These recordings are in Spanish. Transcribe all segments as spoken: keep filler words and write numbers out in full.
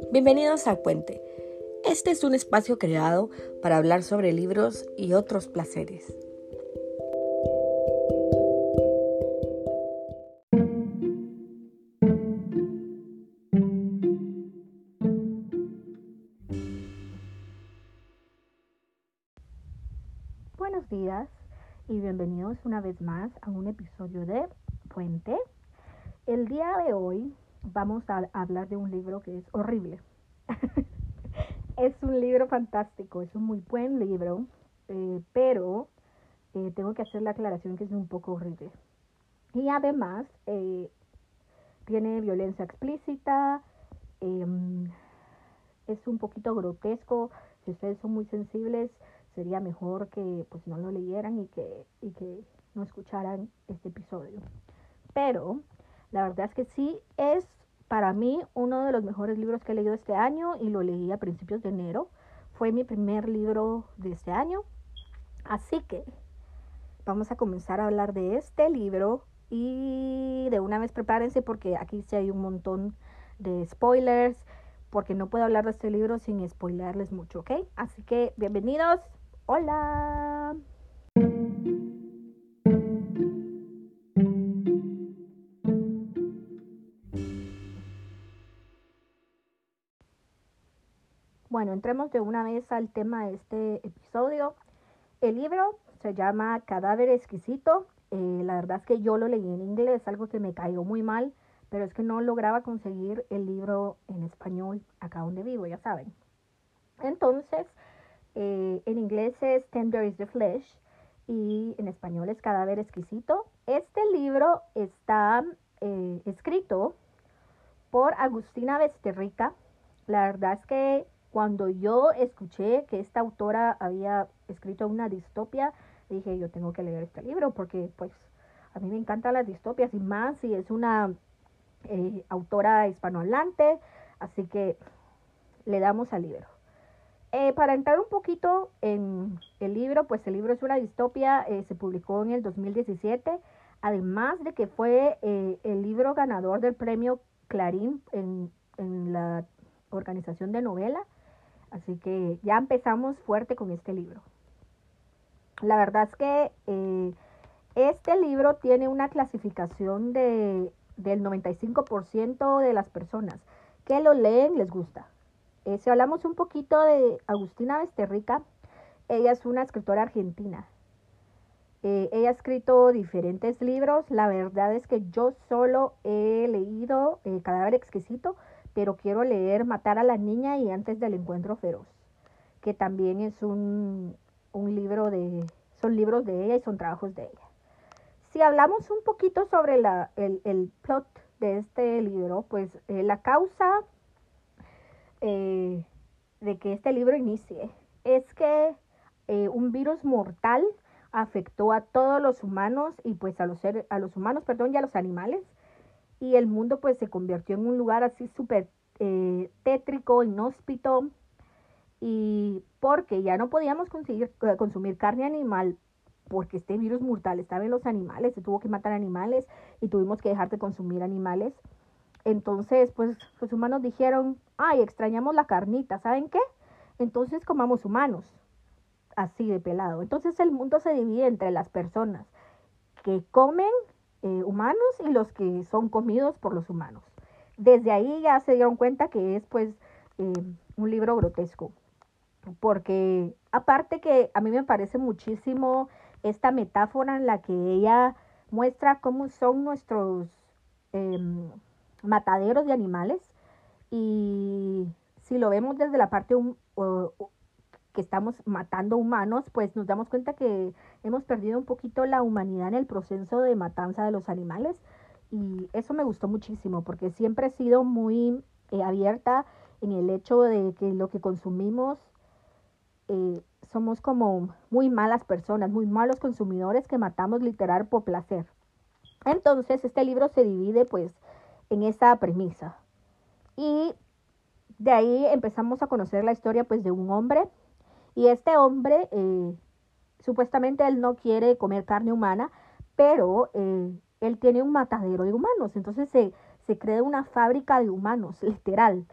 Bienvenidos a Puente. Este es un espacio creado para hablar sobre libros y otros placeres. Buenos días y bienvenidos una vez más a un episodio de Puente. El día de hoy vamos a hablar de un libro que es horrible. Es un libro fantástico, es un muy buen libro, eh, pero eh, tengo que hacer la aclaración que es un poco horrible. Y además eh, tiene violencia explícita, eh, es un poquito grotesco. Si ustedes son muy sensibles, sería mejor que pues no lo leyeran y que, y que no escucharan este episodio. Pero la verdad es que sí es para mí uno de los mejores libros que he leído este año y lo leí a principios de enero. Fue mi primer libro de este año. Así que vamos a comenzar a hablar de este libro y de una vez prepárense porque aquí sí hay un montón de spoilers, porque no puedo hablar de este libro sin spoilerles mucho, ¿ok? Así que bienvenidos. Hola. Bueno, entremos de una vez al tema de este episodio. El libro se llama Cadáver Exquisito. Eh, la verdad es que yo lo leí en inglés, algo que me cayó muy mal, pero es que no lograba conseguir el libro en español acá donde vivo, ya saben. Entonces, eh, en inglés es Tender is the Flesh y en español es Cadáver Exquisito. Este libro está eh, escrito por Agustina Basterrica. La verdad es que cuando yo escuché que esta autora había escrito una distopia, dije yo tengo que leer este libro porque pues a mí me encantan las distopias y más si es una eh, autora hispanohablante, así que le damos al libro. Eh, para entrar un poquito en el libro, pues el libro es una distopia, eh, se publicó en el dos mil diecisiete, además de que fue eh, el libro ganador del premio Clarín en, en la organización de novela, así que ya empezamos fuerte con este libro. La verdad es que eh, este libro tiene una clasificación de, del noventa y cinco por ciento de las personas que lo leen les gusta. Eh, si hablamos un poquito de Agustina Basterrica, ella es una escritora argentina. Eh, ella ha escrito diferentes libros. La verdad es que yo solo he leído eh, Cadáver Exquisito, pero quiero leer Matar a la niña y Antes del encuentro feroz, que también es un, un libro de, son libros de ella y son trabajos de ella. Si hablamos un poquito sobre la, el, el plot de este libro, pues eh, la causa eh, de que este libro inicie es que eh, un virus mortal afectó a todos los humanos y pues a los seres, a los humanos, perdón, y a los animales, y el mundo pues se convirtió en un lugar así súper eh, tétrico, inhóspito, y porque ya no podíamos conseguir, eh, consumir carne animal porque este virus mortal estaba en los animales, se tuvo que matar animales y tuvimos que dejar de consumir animales. Entonces, pues los humanos dijeron, ay, extrañamos la carnita, ¿saben qué? Entonces comamos humanos, así de pelado. Entonces el mundo se divide entre las personas que comen eh, humanos y los que son comidos por los humanos. Desde ahí ya se dieron cuenta que es pues eh, un libro grotesco, porque aparte que a mí me parece muchísimo esta metáfora en la que ella muestra cómo son nuestros eh, mataderos de animales, y si lo vemos desde la parte um, uh, que estamos matando humanos, pues nos damos cuenta que hemos perdido un poquito la humanidad en el proceso de matanza de los animales, y eso me gustó muchísimo porque siempre he sido muy eh, abierta en el hecho de que lo que consumimos eh, somos como muy malas personas, muy malos consumidores que matamos literal por placer. Entonces este libro se divide pues en esa premisa. Y de ahí empezamos a conocer la historia pues de un hombre. Y este hombre, eh, supuestamente él no quiere comer carne humana, pero eh, él tiene un matadero de humanos. Entonces se, se crea una fábrica de humanos, literal.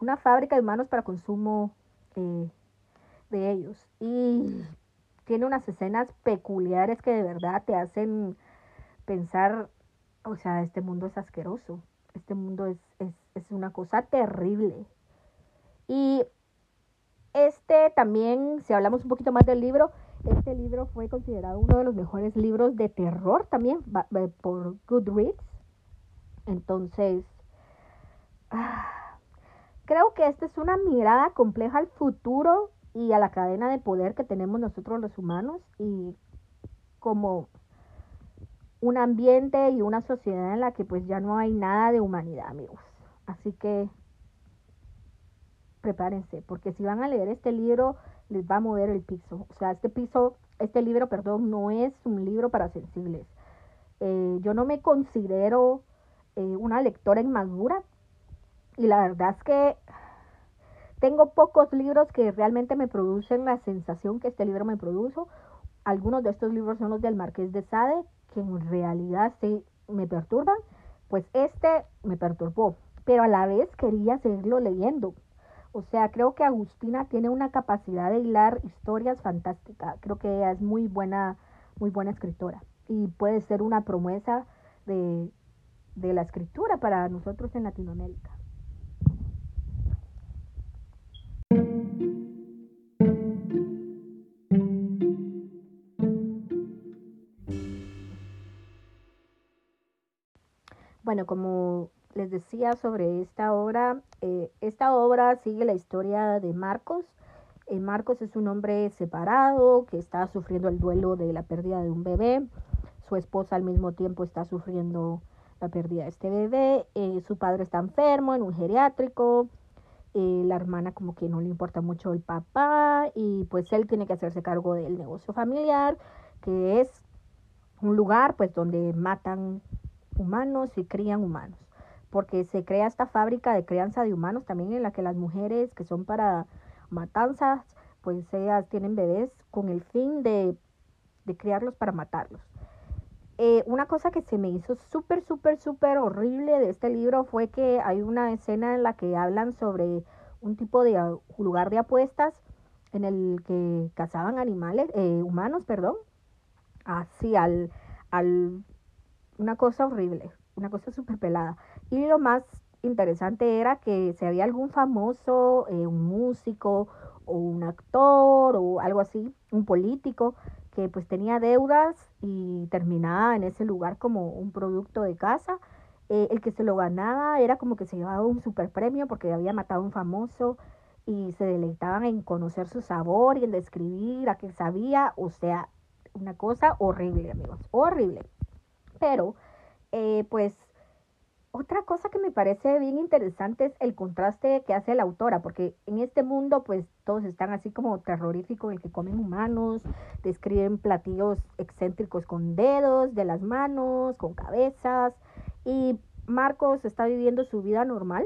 una fábrica de humanos para consumo eh, de ellos. Y tiene unas escenas peculiares que de verdad te hacen pensar, o sea, este mundo es asqueroso, este mundo es, es, es una cosa terrible. Y este también, si hablamos un poquito más del libro, este libro fue considerado uno de los mejores libros de terror también por Goodreads. Entonces, ah, creo que esta es una mirada compleja al futuro y a la cadena de poder que tenemos nosotros los humanos y como un ambiente y una sociedad en la que pues ya no hay nada de humanidad, amigos. Así que prepárense, porque si van a leer este libro, les va a mover el piso. O sea, este piso, este libro, perdón, no es un libro para sensibles. Eh, yo no me considero eh, una lectora inmadura y la verdad es que tengo pocos libros que realmente me producen la sensación que este libro me produjo. Algunos de estos libros son los del Marqués de Sade, que en realidad sí me perturban. Pues este me perturbó, pero a la vez quería seguirlo leyendo. O sea, creo que Agustina tiene una capacidad de hilar historias fantástica. Creo que ella es muy buena, muy buena escritora. Y puede ser una promesa de, de la escritura para nosotros en Latinoamérica. Bueno, como les decía sobre esta obra, eh, esta obra sigue la historia de Marcos. Eh, Marcos es un hombre separado que está sufriendo el duelo de la pérdida de un bebé. Su esposa al mismo tiempo está sufriendo la pérdida de este bebé. Eh, su padre está enfermo en un geriátrico. Eh, la hermana como que no le importa mucho el papá y pues él tiene que hacerse cargo del negocio familiar, que es un lugar pues donde matan humanos y crían humanos, porque se crea esta fábrica de crianza de humanos también en la que las mujeres que son para matanzas, pues ellas tienen bebés con el fin de, de criarlos para matarlos. Eh, una cosa que se me hizo súper, súper, súper horrible de este libro fue que hay una escena en la que hablan sobre un tipo de uh, lugar de apuestas en el que cazaban animales, eh, humanos, perdón, así al, al una cosa horrible, una cosa súper pelada. Y lo más interesante era que si había algún famoso, eh, un músico o un actor o algo así, un político, que pues tenía deudas y terminaba en ese lugar como un producto de casa, eh, el que se lo ganaba era como que se llevaba un super premio porque había matado a un famoso y se deleitaban en conocer su sabor y en describir a qué sabía, o sea, una cosa horrible, amigos, horrible. Pero, eh, pues, otra cosa que me parece bien interesante es el contraste que hace la autora, porque en este mundo, pues, todos están así como terroríficos, el que comen humanos, describen platillos excéntricos con dedos de las manos, con cabezas, y Marcos está viviendo su vida normal,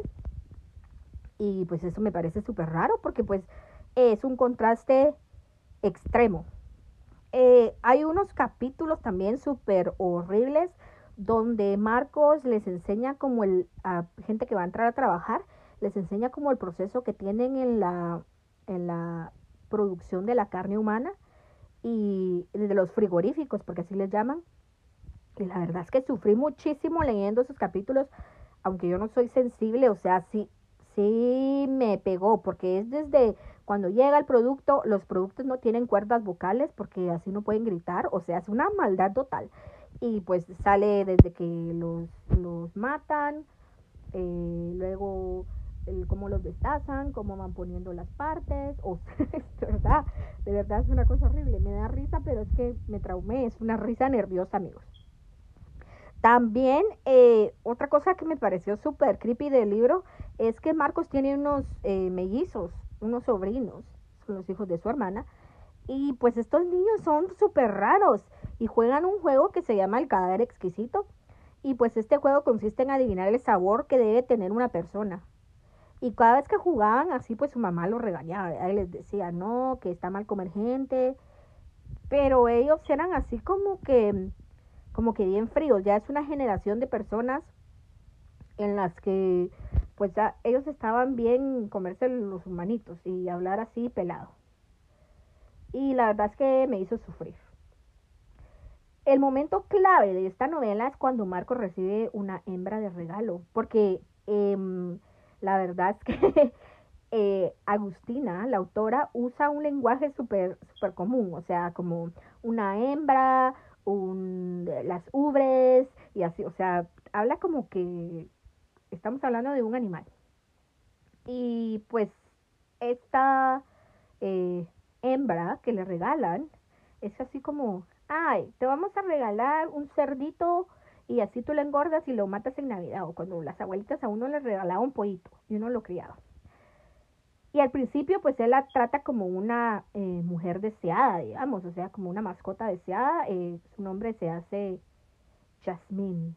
y pues eso me parece súper raro, porque pues es un contraste extremo. Eh, hay unos capítulos también súper horribles donde Marcos les enseña como el, a gente que va a entrar a trabajar, les enseña como el proceso que tienen en la, en la producción de la carne humana y de los frigoríficos, porque así les llaman. Y la verdad es que sufrí muchísimo leyendo esos capítulos, aunque yo no soy sensible, o sea, sí, sí me pegó, porque es desde cuando llega el producto, los productos no tienen cuerdas vocales, porque así no pueden gritar, o sea, es una maldad total. Y pues sale desde que los, los matan, eh, luego el, cómo los destazan, cómo van poniendo las partes, o sea, de verdad, de verdad es una cosa horrible, me da risa, pero es que me traumé, es una risa nerviosa, amigos. También, eh, otra cosa que me pareció súper creepy del libro es que Marcos tiene unos eh, mellizos, unos sobrinos, son los hijos de su hermana, y pues estos niños son súper raros y juegan un juego que se llama El Cadáver Exquisito, y pues este juego consiste en adivinar el sabor que debe tener una persona. Y cada vez que jugaban así, pues su mamá los regañaba, ¿verdad? Y les decía, no, que está mal comer gente, pero ellos eran así como que como que bien fríos. Ya es una generación de personas en las que pues ya ellos estaban bien comerse los humanitos y hablar así pelado. Y la verdad es que me hizo sufrir. El momento clave de esta novela es cuando Marco recibe una hembra de regalo, porque eh, la verdad es que eh, Agustina, la autora, usa un lenguaje súper super común, o sea, como una hembra, un, las ubres y así, o sea, habla como que estamos hablando de un animal. Y pues esta eh, hembra que le regalan es así como, ay, te vamos a regalar un cerdito y así tú lo engordas y lo matas en Navidad, o cuando las abuelitas a uno les regalaban un pollito y uno lo criaba. Y al principio pues él la trata como una eh, mujer deseada, digamos, o sea, como una mascota deseada. Eh, su nombre se hace Jasmine.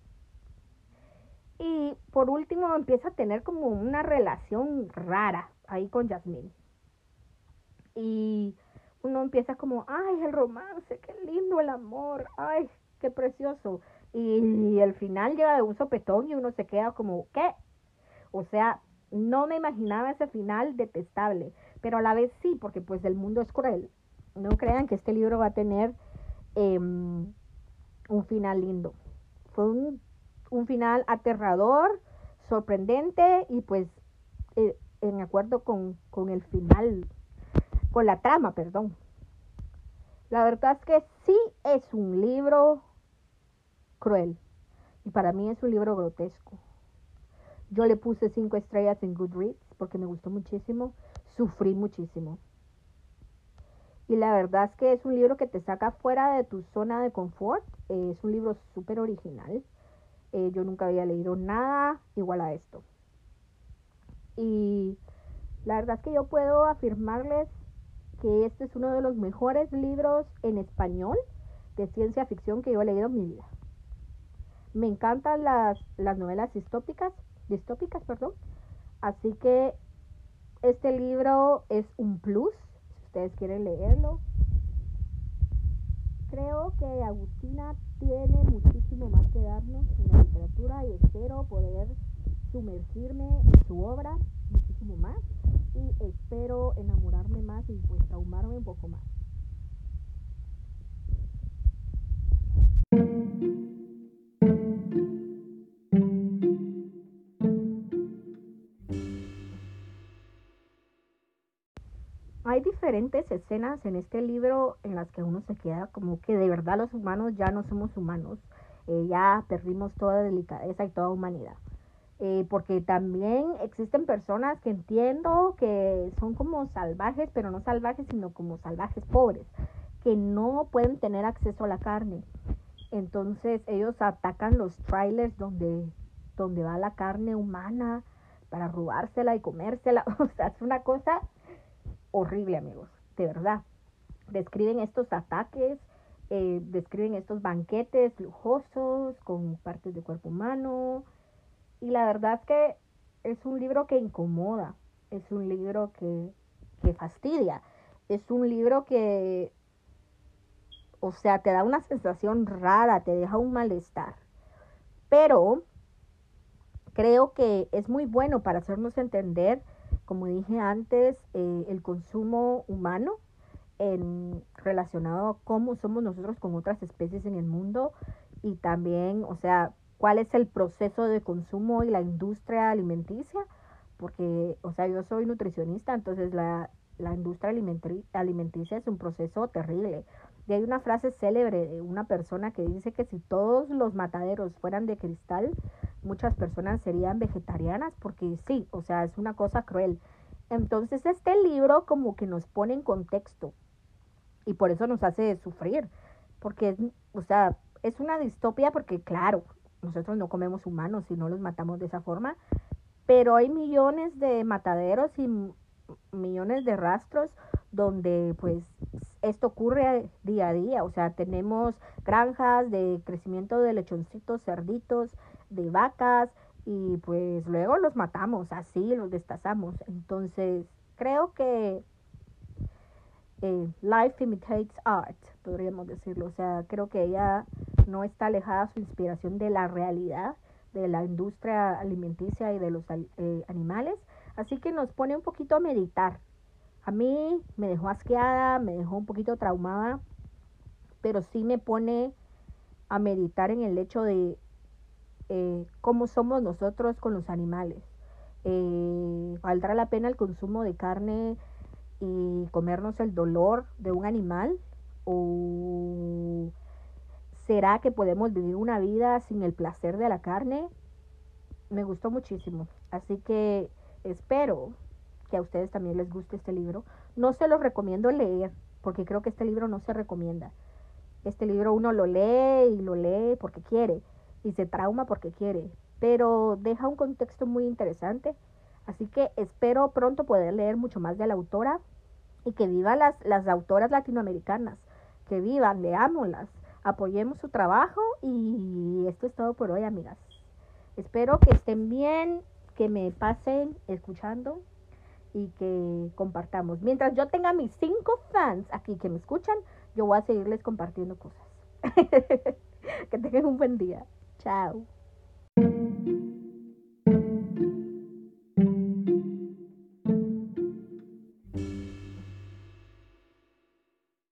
Y por último empieza a tener como una relación rara ahí con Jasmine. Y uno empieza como, ay, el romance, qué lindo el amor, ay, qué precioso. Y, y el final llega de un sopetón y uno se queda como, ¿qué? O sea, no me imaginaba ese final detestable, pero a la vez sí, porque pues el mundo es cruel. No crean que este libro va a tener eh, un final lindo. Fue un, un final aterrador, sorprendente y pues eh, en acuerdo con, con el final, con la trama, perdón. La verdad es que sí es un libro cruel y para mí es un libro grotesco. Yo le puse cinco estrellas en Goodreads porque me gustó muchísimo, sufrí muchísimo. Y la verdad es que es un libro que te saca fuera de tu zona de confort. Eh, es un libro súper original. Eh, yo nunca había leído nada igual a esto. Y la verdad es que yo puedo afirmarles que este es uno de los mejores libros en español de ciencia ficción que yo he leído en mi vida. Me encantan las, las novelas distópicas, distópicas, perdón. Así que este libro es un plus, si ustedes quieren leerlo. Creo que Agustina tiene muchísimo más que darnos en la literatura y espero poder sumergirme en su obra muchísimo más y espero enamorarme más y pues traumarme un poco más. Hay diferentes escenas en este libro en las que uno se queda como que de verdad los humanos ya no somos humanos, eh, ya perdimos toda delicadeza y toda humanidad. Eh, porque también existen personas que entiendo que son como salvajes, pero no salvajes, sino como salvajes pobres, que no pueden tener acceso a la carne. Entonces ellos atacan los trailers donde, donde va la carne humana para robársela y comérsela. O sea, es una cosa horrible, amigos, de verdad. Describen estos ataques, eh, describen estos banquetes lujosos con partes de cuerpo humano. Y la verdad es que es un libro que incomoda, es un libro que, que fastidia, es un libro que, o sea, te da una sensación rara, te deja un malestar. Pero creo que es muy bueno para hacernos entender, como dije antes, eh, el consumo humano en, relacionado a cómo somos nosotros con otras especies en el mundo y también, o sea, cuál es el proceso de consumo y la industria alimenticia, porque, o sea, yo soy nutricionista, entonces la, la industria alimenticia es un proceso terrible. Y hay una frase célebre de una persona que dice que si todos los mataderos fueran de cristal, muchas personas serían vegetarianas, porque sí, o sea, es una cosa cruel. Entonces este libro como que nos pone en contexto y por eso nos hace sufrir, porque es, o sea, es una distopia porque claro, nosotros no comemos humanos y no los matamos de esa forma, pero hay millones de mataderos y millones de rastros donde pues esto ocurre día a día, o sea, tenemos granjas de crecimiento de lechoncitos, cerditos, de vacas y pues luego los matamos, así los destazamos. Entonces, creo que eh, life imitates art, podríamos decirlo, o sea, creo que ella no está alejada su inspiración de la realidad, de la industria alimenticia y de los eh, animales. Así que nos pone un poquito a meditar. A mí me dejó asqueada, me dejó un poquito traumada, pero sí me pone a meditar en el hecho de eh, cómo somos nosotros con los animales. Eh, ¿Valdrá la pena el consumo de carne y comernos el dolor de un animal? ¿O será que podemos vivir una vida sin el placer de la carne? Me gustó muchísimo, así que espero que a ustedes también les guste este libro. No se los recomiendo leer, porque creo que este libro no se recomienda. Este libro uno lo lee y lo lee porque quiere, y se trauma porque quiere, pero deja un contexto muy interesante. Así que espero pronto poder leer mucho más de la autora y que vivan las, las autoras latinoamericanas, que vivan, leámoslas, apoyemos su trabajo y esto es todo por hoy, amigas. Espero que estén bien, que me pasen escuchando y que compartamos. Mientras yo tenga mis cinco fans aquí que me escuchan, yo voy a seguirles compartiendo cosas. Que tengan un buen día. Chao.